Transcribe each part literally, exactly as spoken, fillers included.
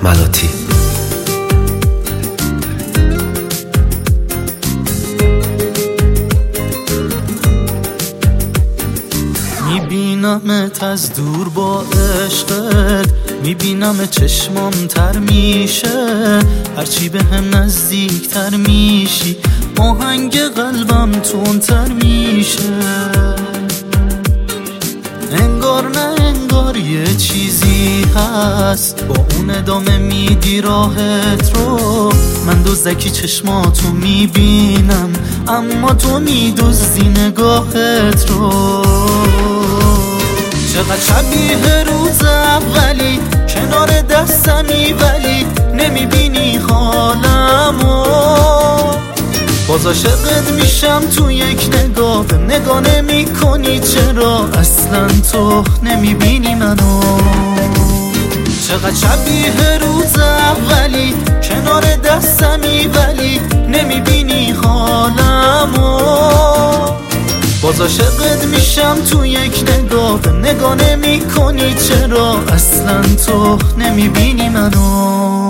ملاتی. میبینمت از دور با عشقت، میبینم چشمام تر میشه، هرچی به هم نزدیک تر میشی آهنگ قلبم تون تر میشه. انگار نه انگار یه چیزی هست با اون ادامه میدی راحت رو. من دزدکی چشماتو میبینم اما تو میدزدی نگاهت رو. چقدر شبیه روز اولی کنار دستمی ولی نمیبینی حالمو. باز عاشقت میشم تو یک نگاه، به نگاه نمی کنی چرا اصلا تو نمیبینی منو. چقدر شبیه روز اولی کنار دستمی ولی نمیبینی حالمو. باز عاشقت میشم تو یک نگاه، به نگاه نمی کنی چرا اصلا تو نمیبینی منو.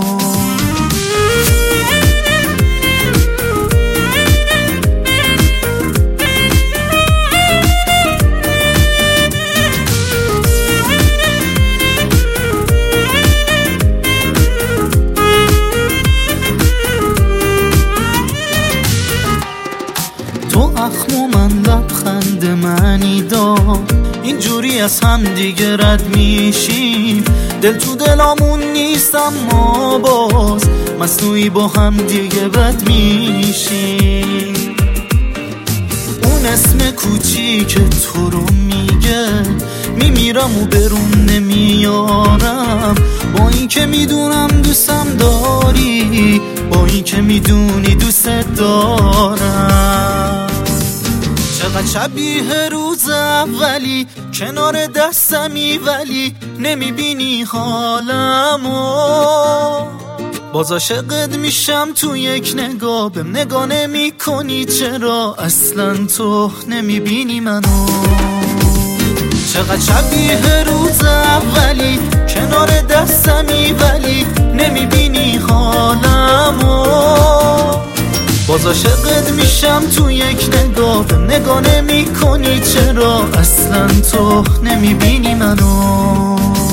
تو اخم و من لبخند معنی دار، اینجوری از هم دیگه رد میشیم. دل تو دلامون نیست اما باز مصنوعی با هم دیگه بد میشیم. اون اسم کوچیک تو رو میگه میمیرم و برون نمیارم، با این که میدونم دوستم داری، با این که میدونی دوست دارم. چقدر شبیه روز اولی کنار دستمی ولی نمیبینی حالمو. باز عاشقت میشم تو یک نگاه، به نگاه نمی کنی چرا اصلا تو نمیبینی منو. چقدر شبیه روز اولی کنار دستمی ولی نمیبینی حالمو. باز عاشقت میشم تو یک نگاه، به نگاه نمی کنی چرا اصلا تو نمیبینی منو.